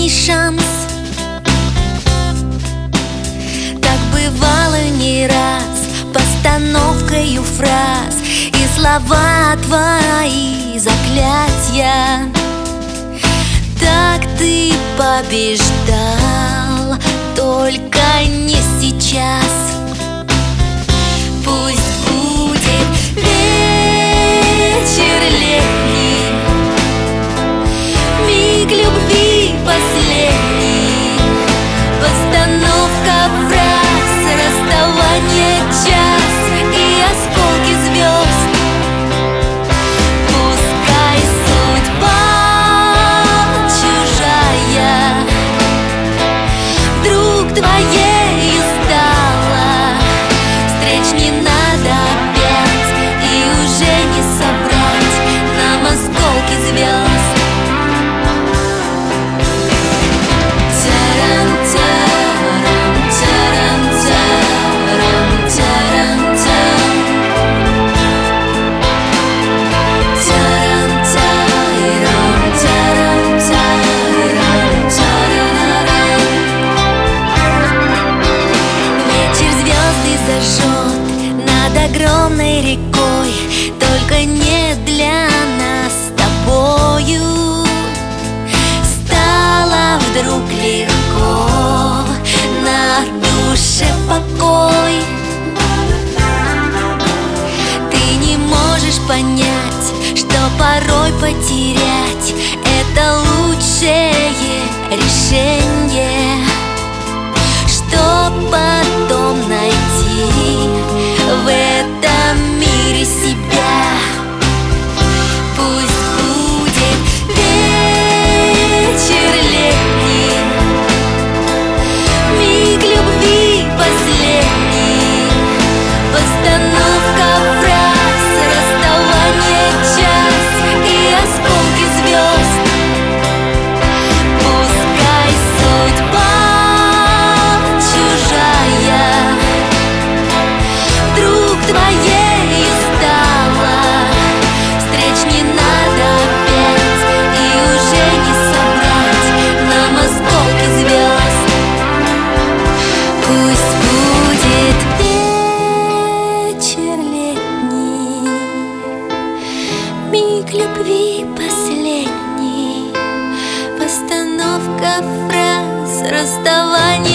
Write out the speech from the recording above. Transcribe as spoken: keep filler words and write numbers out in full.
последний шанс. Так бывало не раз, постановкою фраз и слова твои заклятия. Так ты побеждал, только не сейчас. Пусть будет вечер летний, миг любви последний, постановка фраз, расставание час и осколки звезд. Пускай судьба чужая вдруг твоей стала, встреч не надо опять, и уже не собрать нам осколки звезд. Зажжет над огромной рекой, только не для нас с тобою. Стало вдруг легко, на душе покой. Ты не можешь понять, что порой потерять — это лучшее решение, что потом найти в этом мире себя. Пусть будет вечер летний, миг любви последний, постановка фраз, расставание час и осколки звезд. Пускай судьба твоей стала, встреч не надо опять, и уже не собрать нам осколки звезд. Пусть будет вечер летний, миг любви последний, постановка фраз, расставание